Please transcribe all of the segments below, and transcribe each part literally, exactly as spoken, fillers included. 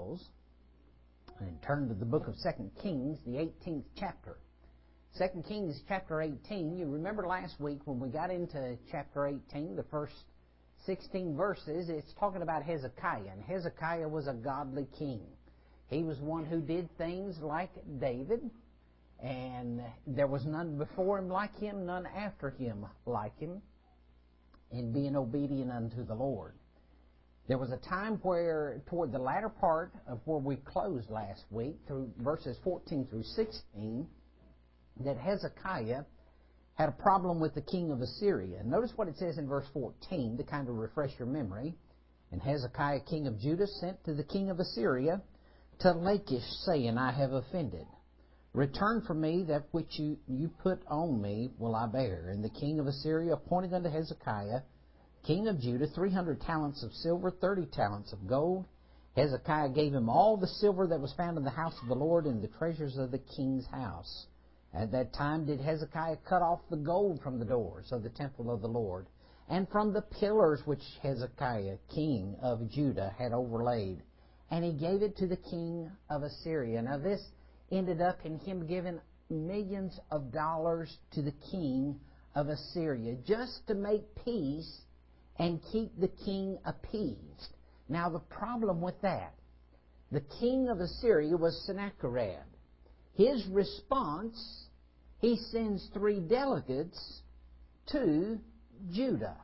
Bibles and turn to the book of Second Kings, the eighteenth chapter. Second Kings chapter eighteen. You remember last week when we got into chapter eighteen, the first sixteen verses, it's talking about Hezekiah. And Hezekiah was a godly king. He was one who did things like David, and there was none before him like him, none after him like him, in being obedient unto the Lord. There was a time where, toward the latter part of where we closed last week, through verses fourteen through sixteen, that Hezekiah had a problem with the king of Assyria. Notice what it says in verse fourteen to kind of refresh your memory. And Hezekiah, king of Judah, sent to the king of Assyria to Lachish, saying, I have offended. Return from me that which you, you put on me will I bear. And the king of Assyria appointed unto Hezekiah, king of Judah, three hundred talents of silver, thirty talents of gold. Hezekiah gave him all the silver that was found in the house of the Lord and the treasures of the king's house. At that time did Hezekiah cut off the gold from the doors of the temple of the Lord, and from the pillars which Hezekiah, king of Judah, had overlaid. And he gave it to the king of Assyria. Now this ended up in him giving millions of dollars to the king of Assyria, just to make peace and keep the king appeased. Now the problem with that, the king of Assyria was Sennacherib. His response, he sends three delegates to Judah.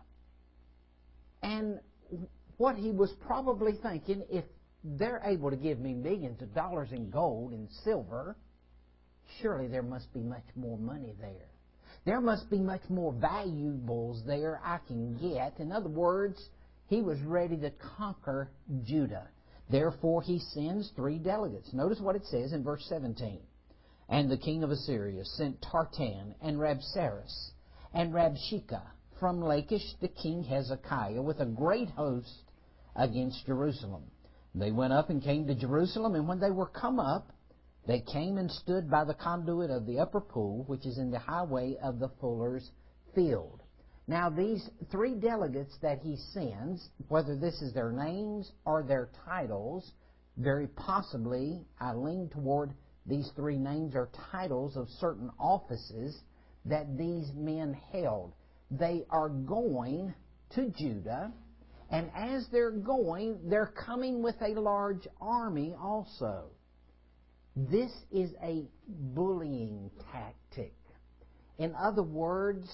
And what he was probably thinking, if they're able to give me millions of dollars in gold and silver, surely there must be much more money there. There must be much more valuables there I can get. In other words, he was ready to conquer Judah. Therefore, he sends three delegates. Notice what it says in verse seventeen. And the king of Assyria sent Tartan and Rabsaris and Rabshakeh from Lachish to King Hezekiah with a great host against Jerusalem. They went up and came to Jerusalem, and when they were come up, they came and stood by the conduit of the upper pool, which is in the highway of the fuller's field. Now these three delegates that he sends, whether this is their names or their titles, very possibly I lean toward these three names are titles of certain offices that these men held. They are going to Judah, and as they're going, they're coming with a large army also. This is a bullying tactic. In other words,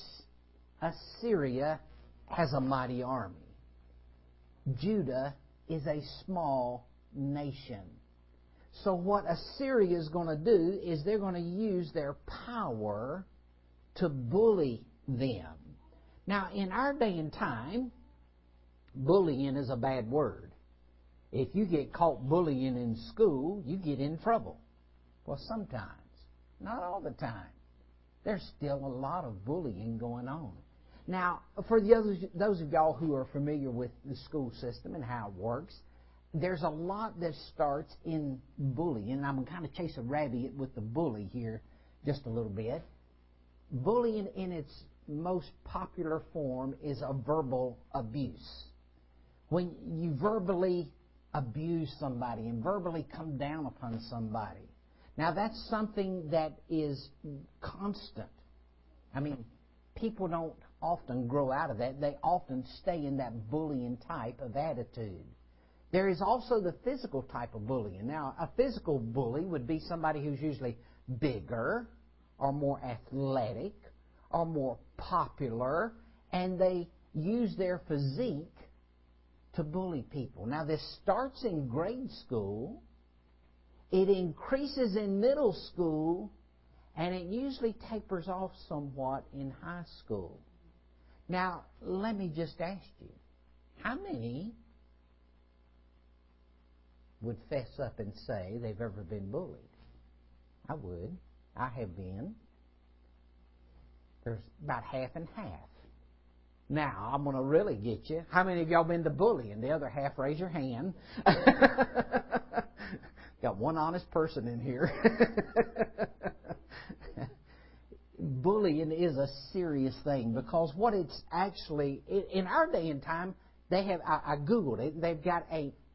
Assyria has a mighty army. Judah is a small nation. So what Assyria is going to do is they're going to use their power to bully them. Now, in our day and time, bullying is a bad word. If you get caught bullying in school, you get in trouble. Well, sometimes. Not all the time. There's still a lot of bullying going on. Now, for the others, those of y'all who are familiar with the school system and how it works, there's a lot that starts in bullying. And I'm going to kind of chase a rabbit with the bully here just a little bit. Bullying in its most popular form is a verbal abuse. When you verbally abuse somebody and verbally come down upon somebody. Now that's something that is constant. I mean, people don't often grow out of that. They often stay in that bullying type of attitude. There is also the physical type of bullying. Now, a physical bully would be somebody who's usually bigger or more athletic or more popular, and they use their physique to bully people. Now, this starts in grade school, it increases in middle school, and it usually tapers off somewhat in high school. Now, let me just ask you, how many would fess up and say they've ever been bullied? I would. I have been. There's about half and half. Now, I'm going to really get you. How many of y'all been to bullying? The other half, raise your hand. Got one honest person in here. Bullying is a serious thing because what it's actually, in our day and time, they have, I, I Googled it, they've got a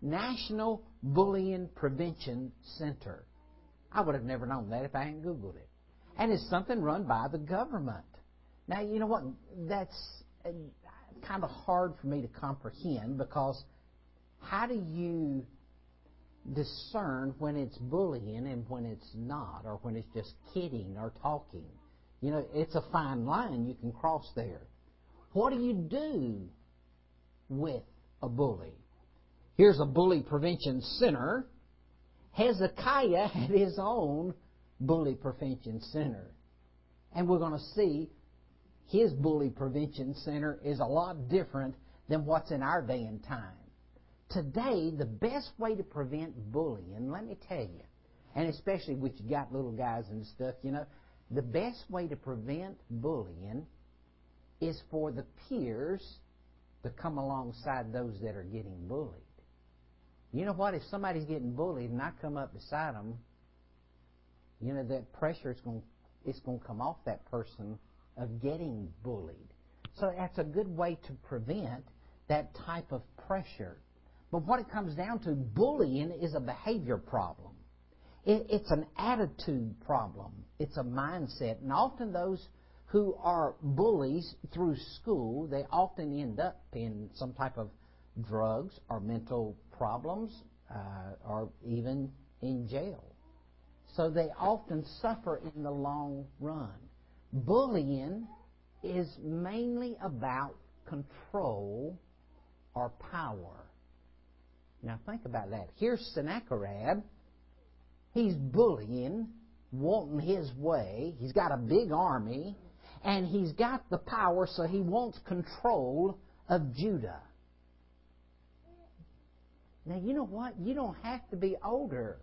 National Bullying Prevention Center. I would have never known that if I hadn't Googled it. And it's something run by the government. Now, you know what? That's kind of hard for me to comprehend, because how do you discern when it's bullying and when it's not, or when it's just kidding or talking? You know, it's a fine line you can cross there. What do you do with a bully? Here's a bully prevention center. Hezekiah had his own bully prevention center. And we're going to see his bully prevention center is a lot different than what's in our day and time. Today, the best way to prevent bullying, let me tell you, and especially with you got little guys and stuff, you know, the best way to prevent bullying is for the peers to come alongside those that are getting bullied. You know what? If somebody's getting bullied and I come up beside them, you know, that pressure is going, it's going to come off that person of getting bullied. So that's a good way to prevent that type of pressure. But what it comes down to, bullying is a behavior problem. It, it's an attitude problem. It's a mindset. And often those who are bullies through school, they often end up in some type of drugs or mental problems, uh, or even in jail. So they often suffer in the long run. Bullying is mainly about control or power. Now think about that. Here's Sennacherib. He's bullying, wanting his way. He's got a big army, and he's got the power, so he wants control of Judah. Now, you know what? You don't have to be older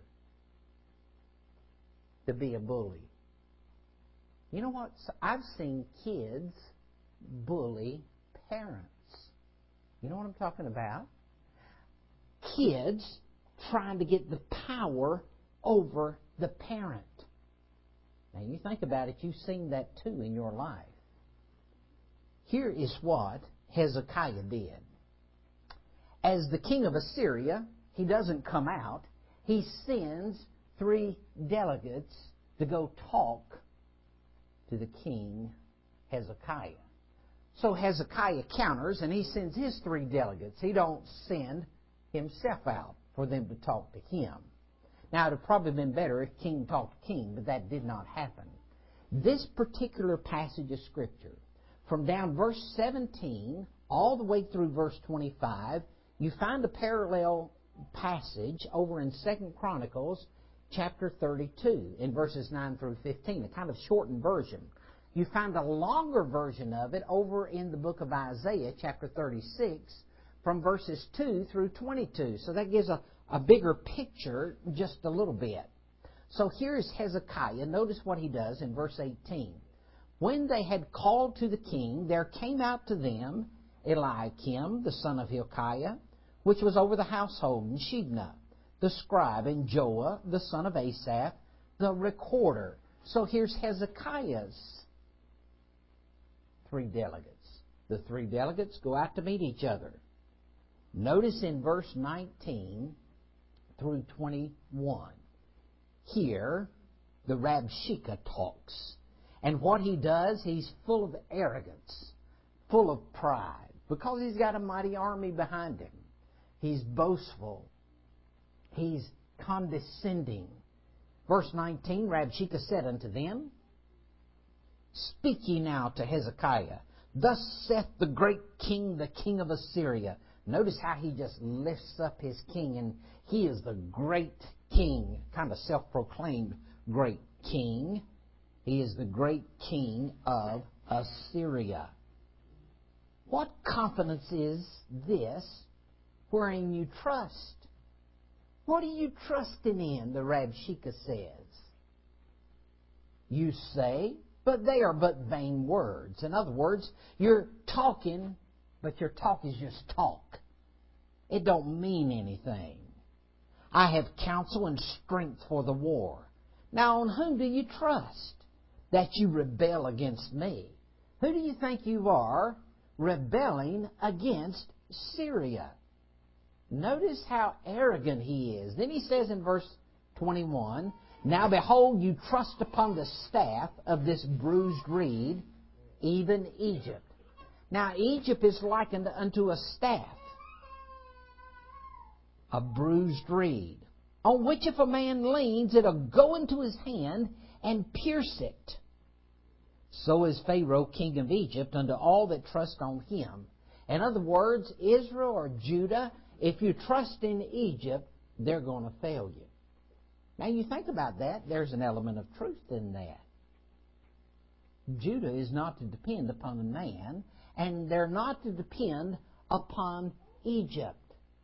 to be a bully. You know what? I've seen kids bully parents. You know what I'm talking about? Kids trying to get the power over the parent. Now, you think about it, you've seen that too in your life. Here is what Hezekiah did. As the king of Assyria, he doesn't come out. He sends three delegates to go talk to the king Hezekiah. So Hezekiah counters, and he sends his three delegates. He don't send himself out for them to talk to him. Now, it would have probably been better if king talked to king, but that did not happen. This particular passage of Scripture, from down verse seventeen all the way through verse twenty-five, you find a parallel passage over in Second Chronicles chapter thirty-two in verses nine through fifteen, a kind of shortened version. You find a longer version of it over in the book of Isaiah chapter thirty-six from verses two through twenty-two. So that gives a, a bigger picture just a little bit. So here's Hezekiah. Notice what he does in verse eighteen. When they had called to the king, there came out to them Eliakim, the son of Hilkiah, which was over the household, and Shebna, the scribe, and Joah, the son of Asaph, the recorder. So here's Hezekiah's three delegates. The three delegates go out to meet each other. Notice in verse nineteen through twenty-one. Here, the Rabshakeh talks. And what he does, he's full of arrogance, full of pride, because he's got a mighty army behind him. He's boastful. He's condescending. Verse nineteen, Rabshakeh said unto them, Speak ye now to Hezekiah. Thus saith the great king, the king of Assyria. Notice how he just lifts up his king, and he is the great king, kind of self-proclaimed great king. He is the great king of Assyria. What confidence is this wherein you trust? What are you trusting in, the Rabshakeh says. You say, but they are but vain words. In other words, you're talking, but your talk is just talk. It don't mean anything. I have counsel and strength for the war. Now on whom do you trust that you rebel against me? Who do you think you are rebelling against Syria? Notice how arrogant he is. Then he says in verse twenty-one, "Now behold, you trust upon the staff of this bruised reed, even Egypt." Now Egypt is likened unto a staff, a bruised reed, on which if a man leans, it'll go into his hand and pierce it. So is Pharaoh king of Egypt unto all that trust on him. In other words, Israel or Judah, if you trust in Egypt, they're going to fail you. Now you think about that, there's an element of truth in that. Judah is not to depend upon a man, and they're not to depend upon Egypt.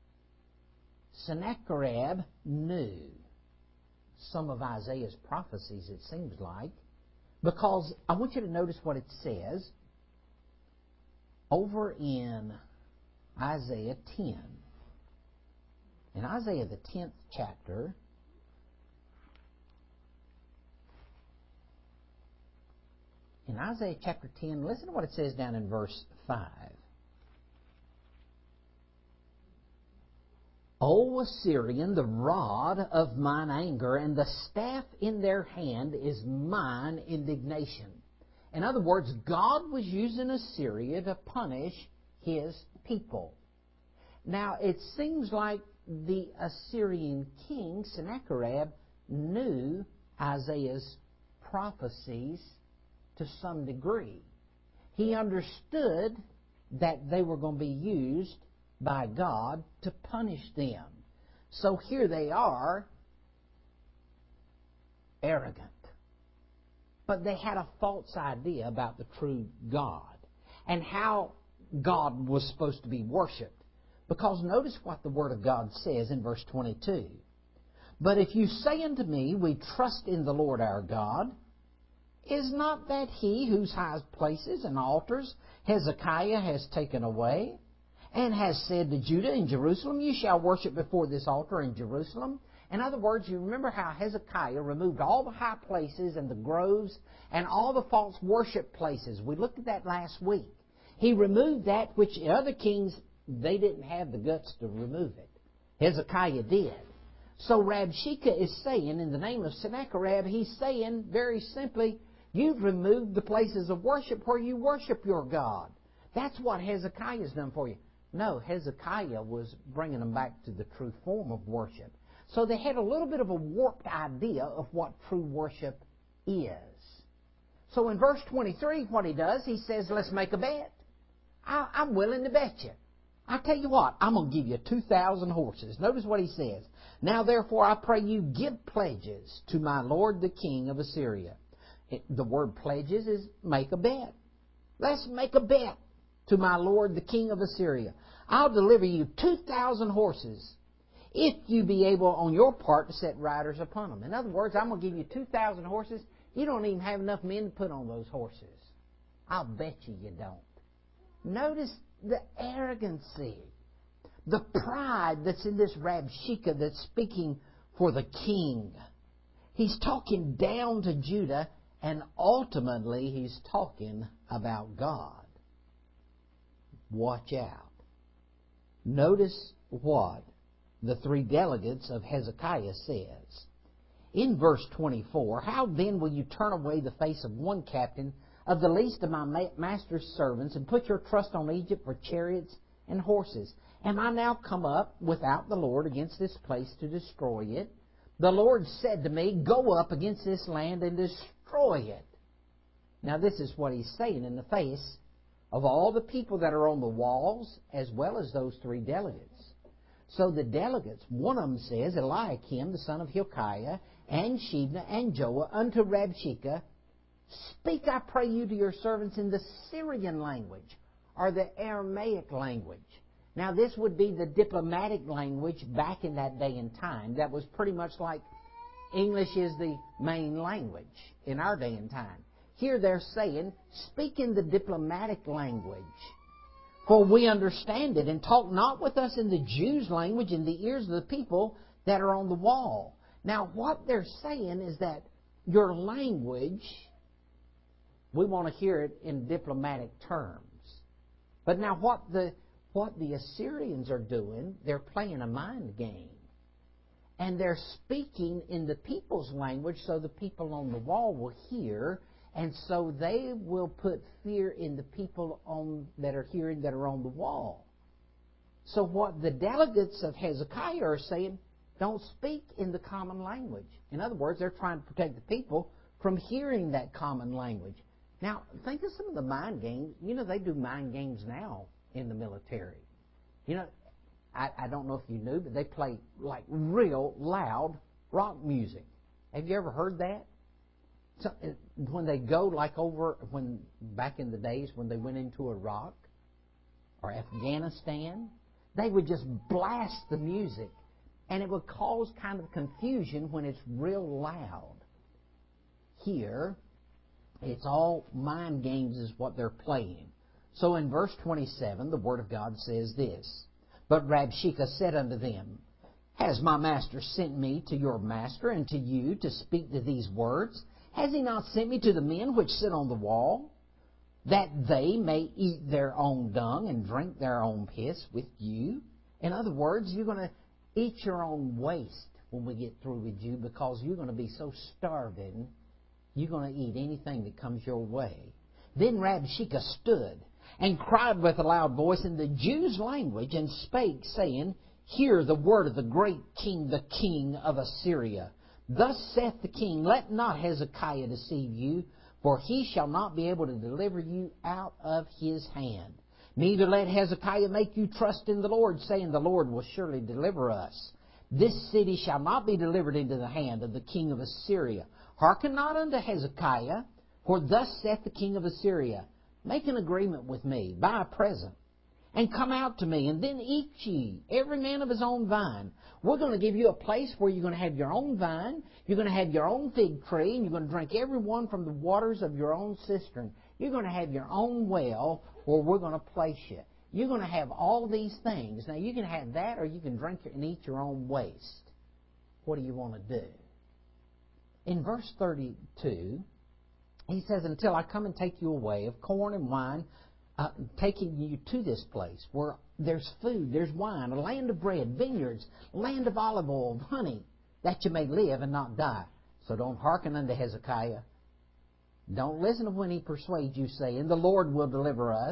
Sennacherib knew some of Isaiah's prophecies, it seems like, because I want you to notice what it says over in Isaiah ten. In Isaiah the tenth chapter, in Isaiah chapter ten, listen to what it says down in verse five. O Assyrian, the rod of mine anger, and the staff in their hand is mine indignation. In other words, God was using Assyria to punish His people. Now, it seems like the Assyrian king, Sennacherib, knew Isaiah's prophecies to some degree. He understood that they were going to be used by God to punish them. So here they are, arrogant. But they had a false idea about the true God and how God was supposed to be worshipped. Because notice what the Word of God says in verse twenty-two. But if you say unto me, we trust in the Lord our God, is not that He whose high places and altars Hezekiah has taken away, and has said to Judah and Jerusalem, you shall worship before this altar in Jerusalem? In other words, you remember how Hezekiah removed all the high places and the groves and all the false worship places. We looked at that last week. He removed that which other kings, they didn't have the guts to remove it. Hezekiah did. So Rabshakeh is saying, in the name of Sennacherib, he's saying very simply, you've removed the places of worship where you worship your God. That's what Hezekiah's done for you. No, Hezekiah was bringing them back to the true form of worship. So they had a little bit of a warped idea of what true worship is. So in verse twenty-three, what he does, he says, let's make a bet. I, I'm willing to bet you. I tell you what, I'm going to give you two thousand horses. Notice what he says. Now therefore I pray you give pledges to my lord the king of Assyria. It, the word pledges is make a bet. Let's make a bet to my lord the king of Assyria. I'll deliver you two thousand horses if you be able on your part to set riders upon them. In other words, I'm going to give you two thousand horses. You don't even have enough men to put on those horses. I'll bet you you don't. Notice the arrogancy, the pride that's in this Rabshakeh that's speaking for the king. He's talking down to Judah, and ultimately he's talking about God. Watch out. Notice what the three delegates of Hezekiah says. In verse twenty-four, how then will you turn away the face of one captain of the least of my master's servants, and put your trust on Egypt for chariots and horses? Am I now come up without the Lord against this place to destroy it? The Lord said to me, go up against this land and destroy it. Now this is what he's saying in the face of all the people that are on the walls, as well as those three delegates. So the delegates, one of them says, Eliakim, the son of Hilkiah, and Shebna, and Joah, unto Rabshakeh, speak, I pray you, to your servants in the Syrian language, or the Aramaic language. Now this would be the diplomatic language back in that day and time. That was pretty much like English is the main language in our day and time. Here they're saying, speak in the diplomatic language, for we understand it, and talk not with us in the Jews' language in the ears of the people that are on the wall. Now what they're saying is that your language, we want to hear it in diplomatic terms. But now what the what the Assyrians are doing, they're playing a mind game. And they're speaking in the people's language so the people on the wall will hear, and so they will put fear in the people on that are hearing that are on the wall. So what the delegates of Hezekiah are saying, don't speak in the common language. In other words, they're trying to protect the people from hearing that common language. Now, think of some of the mind games. You know, they do mind games now in the military. You know, I, I don't know if you knew, but they play like real loud rock music. Have you ever heard that? So, when they go like over, when back in the days when they went into Iraq or Afghanistan, they would just blast the music, and it would cause kind of confusion when it's real loud. Here, it's all mind games is what they're playing. So in verse twenty-seven, the Word of God says this, But Rabshakeh said unto them, Has my master sent me to your master and to you to speak to these words? Has he not sent me to the men which sit on the wall, that they may eat their own dung and drink their own piss with you? In other words, you're going to eat your own waste when we get through with you, because you're going to be so starving, you're going to eat anything that comes your way. Then Rabshakeh stood and cried with a loud voice in the Jews' language, and spake, saying, Hear the word of the great king, the king of Assyria. Thus saith the king, Let not Hezekiah deceive you, for he shall not be able to deliver you out of his hand. Neither let Hezekiah make you trust in the Lord, saying, The Lord will surely deliver us. This city shall not be delivered into the hand of the king of Assyria. Hearken not unto Hezekiah, for thus saith the king of Assyria, Make an agreement with me, buy a present, and come out to me, and then eat ye, every man of his own vine. We're going to give you a place where you're going to have your own vine, you're going to have your own fig tree, and you're going to drink every one from the waters of your own cistern. You're going to have your own well where we're going to place you. You're going to have all these things. Now, you can have that, or you can drink and eat your own waste. What do you want to do? In verse thirty-two, he says, Until I come and take you away of corn and wine, uh, taking you to this place where there's food, there's wine, a land of bread, vineyards, land of olive oil, honey, that you may live and not die. So don't hearken unto Hezekiah. Don't listen to when he persuades you, saying, The Lord will deliver us.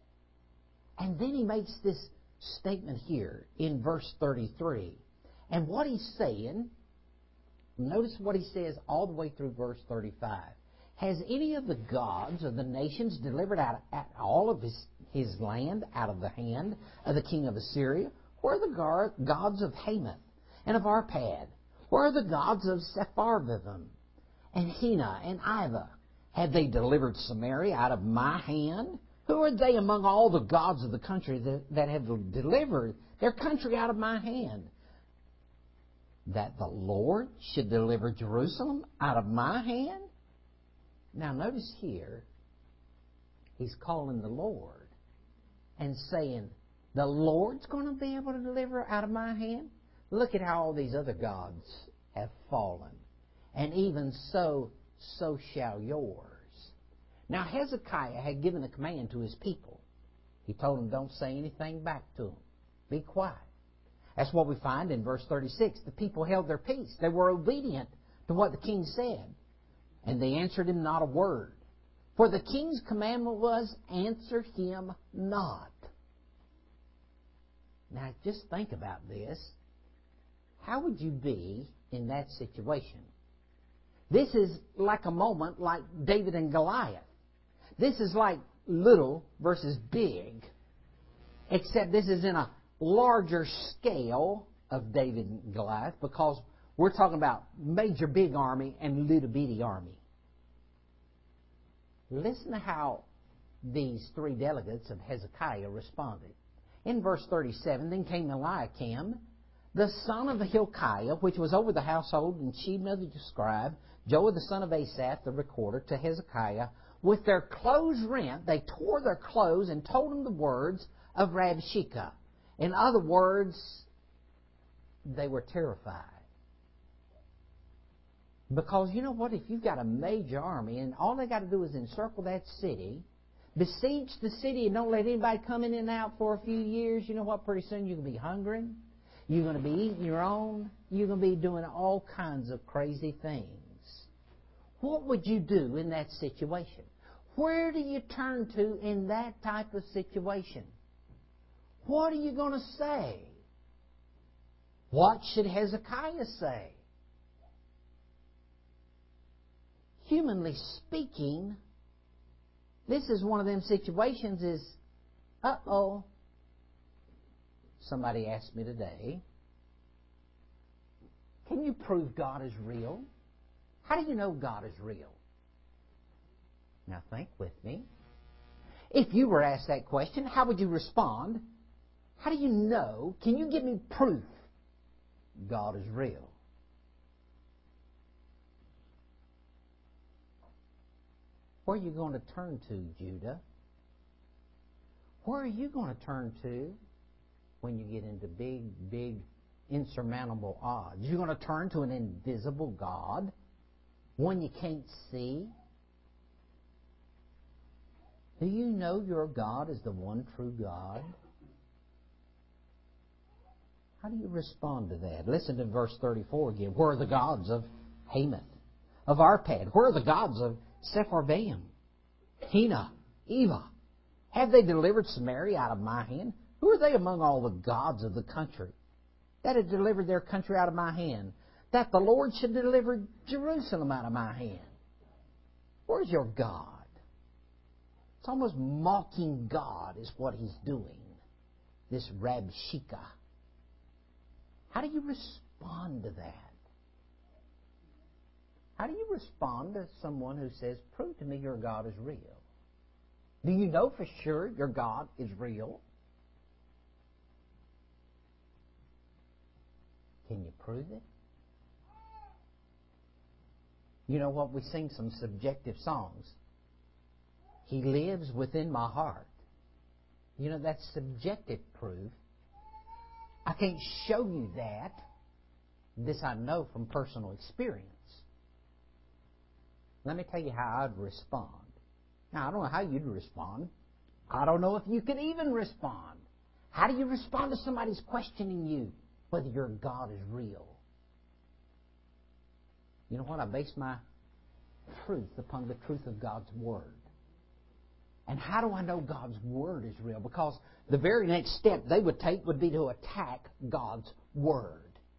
And then he makes this statement here in verse thirty-three. And what he's saying, notice what he says all the way through verse thirty-five. Has any of the gods of the nations delivered out of, all of his, his land out of the hand of the king of Assyria? Where are the gods of Hamath and of Arpad? Where are the gods of Sepharvaim and Hena and Iva? Have they delivered Samaria out of my hand? Who are they among all the gods of the country that, that have delivered their country out of my hand? That the Lord should deliver Jerusalem out of my hand? Now notice here, he's calling the Lord and saying, the Lord's going to be able to deliver out of my hand? Look at how all these other gods have fallen. And even so, so shall yours. Now Hezekiah had given a command to his people. He told them, don't say anything back to them. Be quiet. That's what we find in verse thirty-six. The people held their peace. They were obedient to what the king said. And they answered him not a word. For the king's commandment was, answer him not. Now just think about this. How would you be in that situation? This is like a moment like David and Goliath. This is like little versus big, except this is in a larger scale of David and Goliath, because we're talking about major big army and little bitty army. Listen to how these three delegates of Hezekiah responded. In verse thirty-seven, Then came Eliakim, the son of Hilkiah, which was over the household, and Shebna the scribe, Joah the son of Asaph the recorder, to Hezekiah. With their clothes rent, they tore their clothes and told him the words of Rabshakeh. In other words, they were terrified. Because you know what? If you've got a major army and all they got to do is encircle that city, Besiege the city and don't let anybody come in and out for a few years. You know what? Pretty soon you're going to be hungry. You're going to be eating your own. You're going to be doing all kinds of crazy things. What would you do in that situation? Where do you turn to in that type of situation? What are you going to say? What should Hezekiah say? Humanly speaking, this is one of them situations is, uh-oh. Somebody asked me today, can you prove God is real? How do you know God is real? Now think with me. If you were asked that question, how would you respond? How do you know? Can you give me proof God is real? Where are you going to turn to, Judah? Where are you going to turn to when you get into big, big, insurmountable odds? You're going to turn to an invisible God, one you can't see? Do you know your God is the one true God? How do you respond to that? Listen to verse thirty-four again. Where are the gods of Hamath, of Arpad? Where are the gods of Sepharvaim, Hena, Eva? Have they delivered Samaria out of my hand? Who are they among all the gods of the country that have delivered their country out of my hand, that the Lord should deliver Jerusalem out of my hand? Where's your God? It's almost mocking God is what he's doing, this Rabshakeh. How do you respond to that? How do you respond to someone who says, prove to me your God is real? Do you know for sure your God is real? Can you prove it? You know what? We sing some subjective songs. He lives within my heart. You know, that's subjective proof. I can't show you that. This I know from personal experience. Let me tell you how I'd respond. Now, I don't know how you'd respond. I don't know if you could even respond. How do you respond to somebody's questioning you whether your God is real? You know what? I base my truth upon the truth of God's Word. And how do I know God's Word is real? Because the very next step they would take would be to attack God's Word.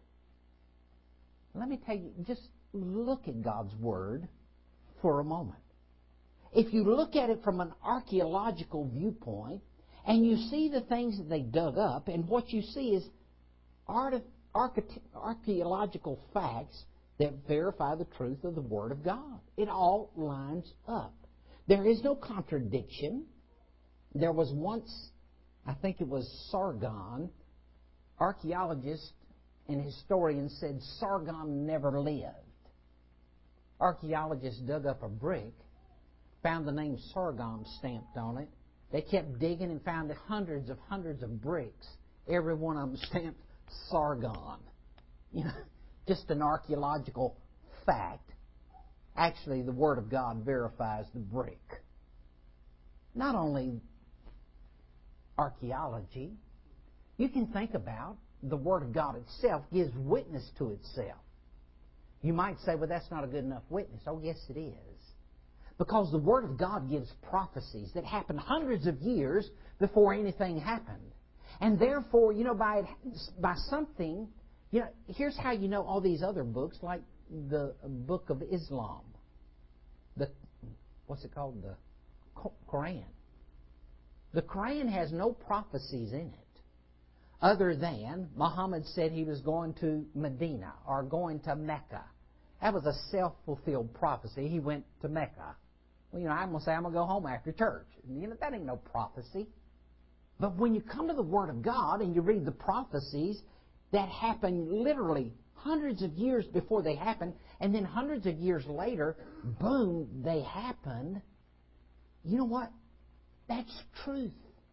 Let me tell you, just look at God's Word for a moment. If you look at it from an archaeological viewpoint, and you see the things that they dug up, and what you see is art- archaeological facts that verify the truth of the Word of God. It all lines up. There is no contradiction. There was once, I think it was Sargon, archaeologists and historians said Sargon never lived. Archaeologists dug up a brick, found the name Sargon stamped on it. They kept digging and found hundreds of hundreds of bricks. Every one of them stamped Sargon. You know, just an archaeological fact. Actually, the Word of God verifies the brick. Not only archaeology, you can think about the Word of God itself gives witness to itself. You might say, well, that's not a good enough witness. Oh, yes, it is. Because the Word of God gives prophecies that happened hundreds of years before anything happened. And therefore, you know, by, by something, you know, here's how you know all these other books, like the Book of Islam. The, what's it called? The Quran. The Quran has no prophecies in it other than Muhammad said he was going to Medina or going to Mecca. That was a self-fulfilled prophecy. He went to Mecca. Well, you know, I'm going to say I'm going to go home after church. You know, that ain't no prophecy. But when you come to the Word of God and you read the prophecies that happened literally hundreds of years before they happened, and then hundreds of years later, boom, they happened. You know what? That's truth.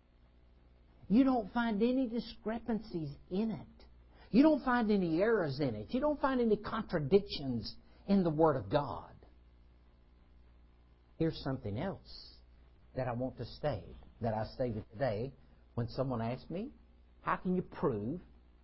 You don't find any discrepancies in it. You don't find any errors in it. You don't find any contradictions in the Word of God. Here's something else. that I want to state, that I stated today when someone asked me, how can you prove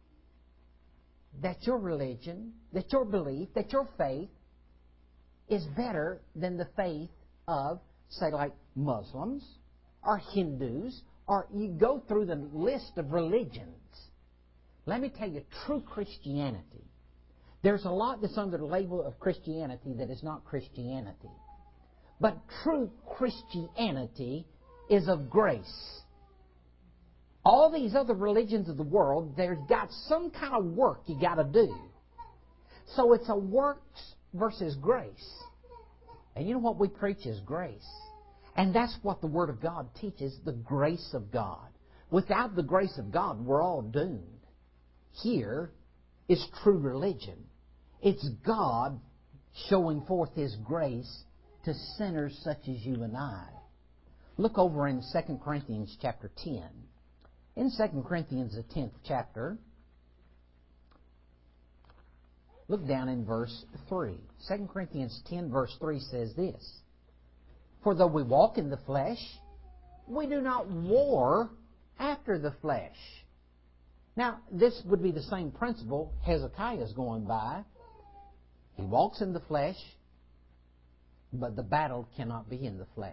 that your religion, that your belief, that your faith is better than the faith of, say, like Muslims or Hindus, or you go through the list of religions. Let me tell you, true Christianity, there's a lot that's under the label of Christianity that is not Christianity. But true Christianity is of grace. All these other religions of the world, they've got some kind of work you got to do. So it's a works versus grace. And you know what we preach is grace. And that's what the Word of God teaches, the grace of God. Without the grace of God, we're all doomed. Here is true religion. It's God showing forth His grace to sinners such as you and I. Look over in Second Corinthians chapter ten. In Second Corinthians, the tenth chapter, look down in verse three. Second Corinthians ten, verse three says this, for though we walk in the flesh, we do not war after the flesh. Now, this would be the same principle Hezekiah is going by. He walks in the flesh, but the battle cannot be in the flesh.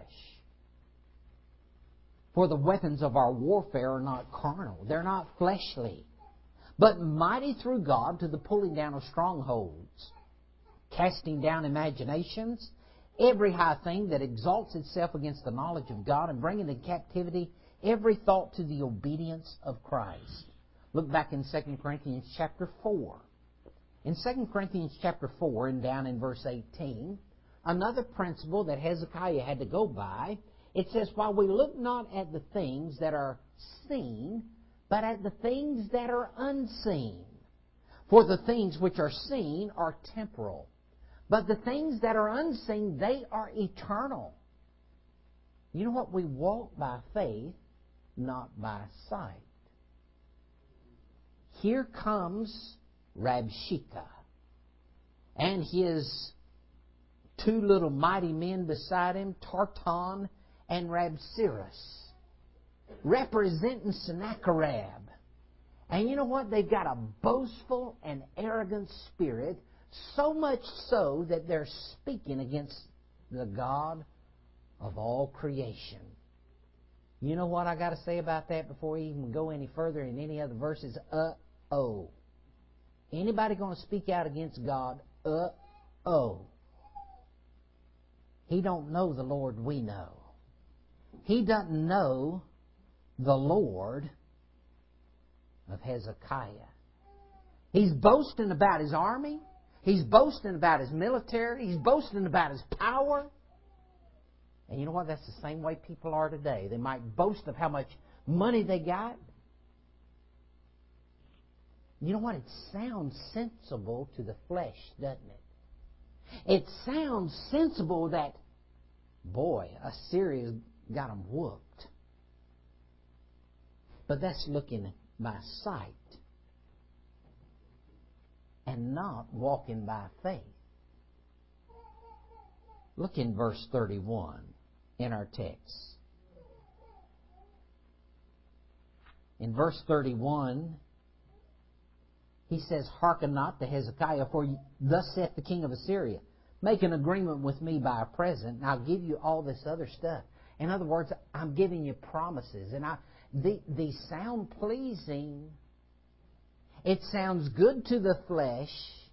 For the weapons of our warfare are not carnal. They're not fleshly, but mighty through God to the pulling down of strongholds, casting down imaginations, every high thing that exalts itself against the knowledge of God, and bringing in captivity every thought to the obedience of Christ. Look back in Second Corinthians chapter four. In Second Corinthians chapter four, and down in verse eighteen, another principle that Hezekiah had to go by, it says, while we look not at the things that are seen, but at the things that are unseen. For the things which are seen are temporal, but the things that are unseen, they are eternal. You know what? We walk by faith, not by sight. Here comes Rabshakeh and his two little mighty men beside him, Tartan and Rabsaris, representing Sennacherib. And you know what? They've got a boastful and arrogant spirit, so much so that they're speaking against the God of all creation. You know what I got to say about that before we even go any further in any other verses? Uh-oh. Anybody going to speak out against God? Uh-oh. He don't know the Lord we know. He doesn't know the Lord of Hezekiah. He's boasting about his army. He's boasting about his military. He's boasting about his power. And you know what? That's the same way people are today. They might boast of how much money they got. You know what? It sounds sensible to the flesh, doesn't it? It sounds sensible that, boy, Assyria's got them whooped. But that's looking by sight and not walking by faith. Look in verse thirty-one in our text. In verse thirty-one, he says, hearken not to Hezekiah, for thus saith the king of Assyria, make an agreement with me by a present, and I'll give you all this other stuff. In other words, I'm giving you promises. And I, the, the sound pleasing. It sounds good to the flesh.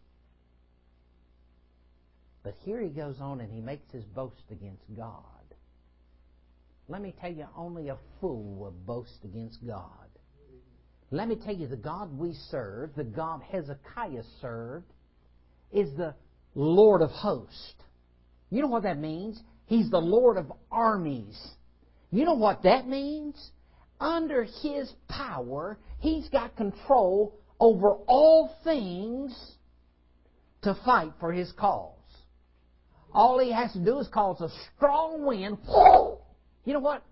But here he goes on and he makes his boast against God. Let me tell you, only a fool will boast against God. Let me tell you, the God we serve, the God Hezekiah served, is the Lord of hosts. You know what that means? He's the Lord of armies. You know what that means? Under His power, He's got control over all things to fight for His cause. All He has to do is cause a strong wind. You know what?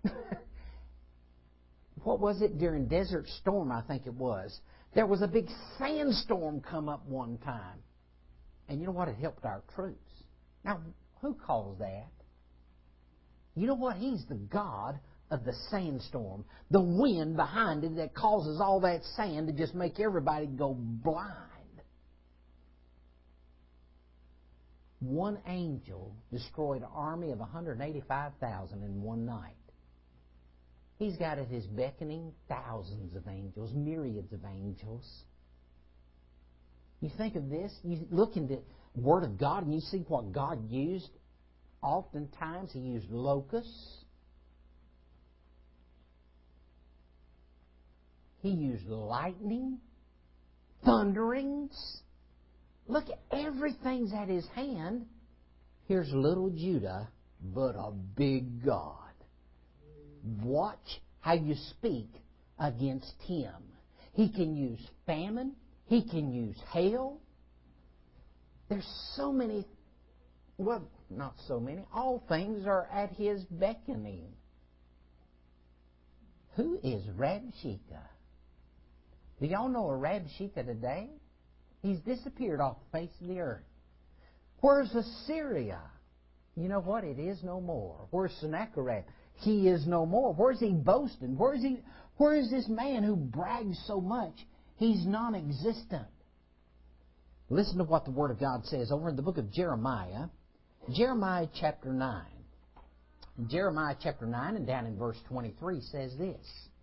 What was it during Desert Storm, I think it was? There was a big sandstorm come up one time. And you know what? It helped our troops. Now, who caused that? You know what? He's the God of the sandstorm. The wind behind it that causes all that sand to just make everybody go blind. One angel destroyed an army of one hundred eighty-five thousand in one night. He's got at His beckoning thousands of angels, myriads of angels. You think of this, you look into the Word of God and you see what God used. Oftentimes He used locusts. He used lightning, thunderings. Look, everything's at His hand. Here's little Judah, but a big God. Watch how you speak against Him. He can use famine. He can use hail. There's so many, well, not so many. All things are at His beckoning. Who is Rabshakeh? Do y'all know a Rabshakeh today? He's disappeared off the face of the earth. Where's Assyria? You know what? It is no more. Where's Sennacherib? He is no more. Where's he boasting? Where's he? Where is this man who brags so much? He's non-existent. Listen to what the Word of God says over in the book of Jeremiah. Jeremiah chapter nine. Jeremiah chapter nine and down in verse twenty-three says this.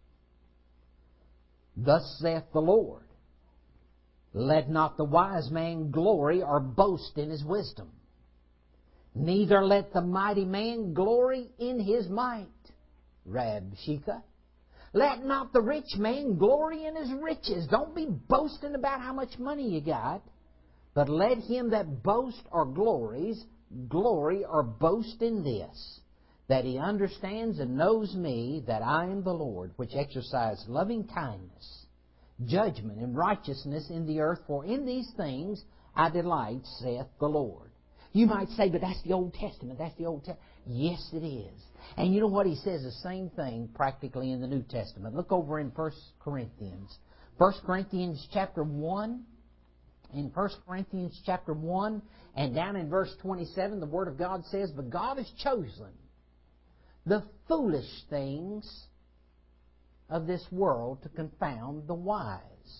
Thus saith the Lord, let not the wise man glory or boast in his wisdom, neither let the mighty man glory in his might. Rabshakeh. Let not the rich man glory in his riches. Don't be boasting about how much money you got, but let him that boasts or glories, glory or boast in this, that he understands and knows me, that I am the Lord, which exercise loving kindness, judgment, and righteousness in the earth. For in these things I delight, saith the Lord. You might say, but that's the Old Testament. That's the Old Testament. Yes, it is. And you know what? He says the same thing practically in the New Testament. Look over in First Corinthians. First Corinthians chapter one. In First Corinthians chapter one and down in verse twenty-seven, the Word of God says, but God has chosen the foolish things of this world to confound the wise.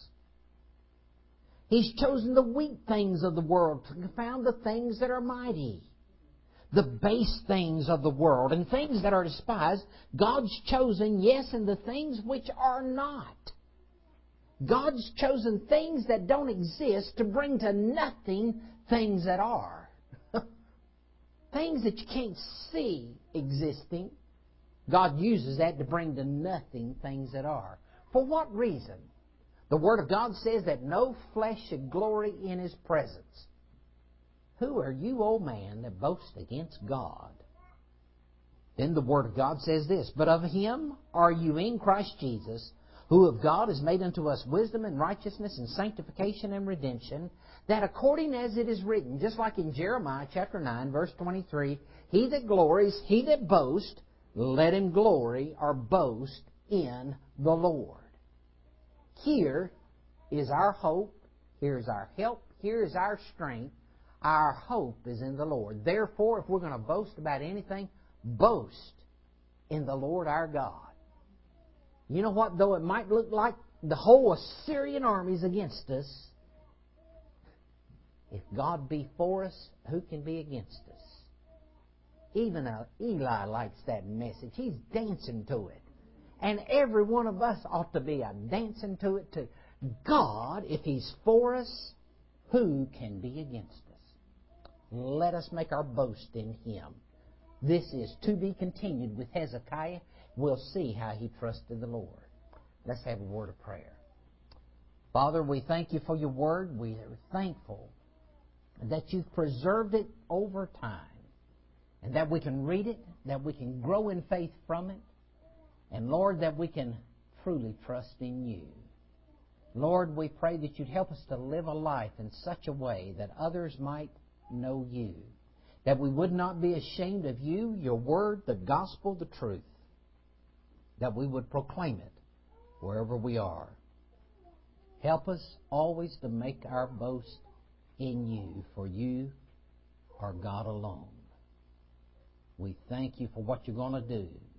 He's chosen the weak things of the world to confound the things that are mighty. The base things of the world and things that are despised, God's chosen, yes, and the things which are not. God's chosen things that don't exist to bring to nothing things that are. Things that you can't see existing, God uses that to bring to nothing things that are. For what reason? The Word of God says that no flesh should glory in His presence. Who are you, old man, that boasts against God? Then the Word of God says this, but of Him are you in Christ Jesus, who of God is made unto us wisdom and righteousness and sanctification and redemption, that according as it is written, just like in Jeremiah chapter nine, verse twenty-three, he that glories, he that boasts, let him glory or boast in the Lord. Here is our hope, here is our help, here is our strength. Our hope is in the Lord. Therefore, if we're going to boast about anything, boast in the Lord our God. You know what? Though it might look like the whole Assyrian army is against us, if God be for us, who can be against us? Even uh, Eli likes that message. He's dancing to it. And every one of us ought to be a dancing to it too. God, if He's for us, who can be against us? Let us make our boast in Him. This is to be continued with Hezekiah. We'll see how he trusted the Lord. Let's have a word of prayer. Father, we thank You for Your Word. We are thankful that You've preserved it over time, and that we can read it, that we can grow in faith from it, and Lord, that we can truly trust in You. Lord, we pray that You'd help us to live a life in such a way that others might know You, that we would not be ashamed of You, Your Word, the gospel, the truth, that we would proclaim it wherever we are. Help us always to make our boast in You, for You are God alone. We thank you for what you're going to do